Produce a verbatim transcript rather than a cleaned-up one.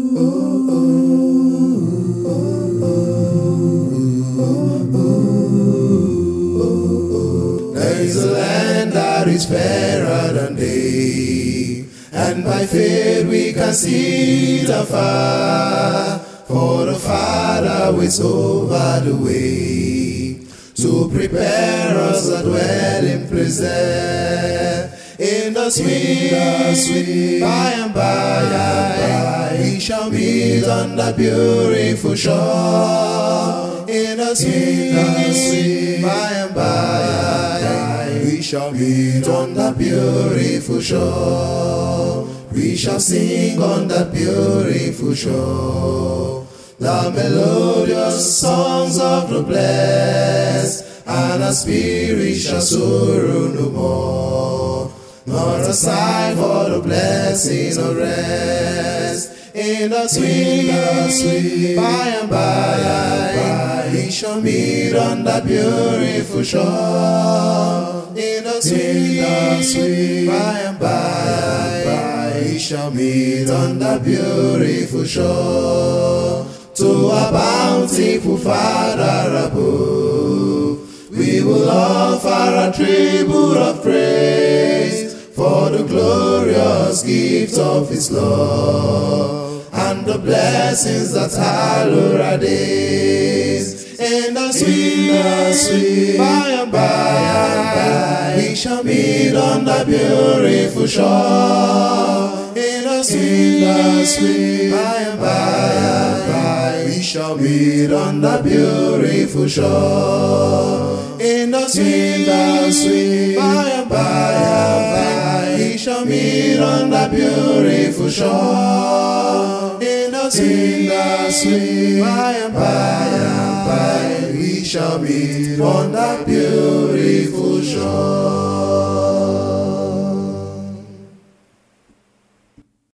There is a land that is fairer than day, and by faith we can see it afar. For the Father waits over the way to prepare us a dwelling place there. In the sweet, the sweet, by and by, by, we shall meet on the beautiful shore. In the sweet, the sweet, by and by, we shall meet on the beautiful shore. We shall sing on the beautiful shore the melodious songs of the blessed, and our spirit shall sorrow no more. Not a sigh for the blessings of rest. In the sweet, the sweet, by and by, we shall meet on the beautiful shore. In the sweet, the sweet, by and by, we shall meet on the beautiful shore. To our bountiful Father above, we will offer a tribute of praise for the glorious gift of His love and the blessings that hallow our days. In the sweet, the sweet, by and by, we shall meet on the beautiful shore. In the sweet, the sweet, by and by, we shall meet on the beautiful shore. In the sweet, the sweet, by and by, we shall meet on the beautiful shore. In the sweet, the sweet, by and by, we shall meet on the beautiful shore.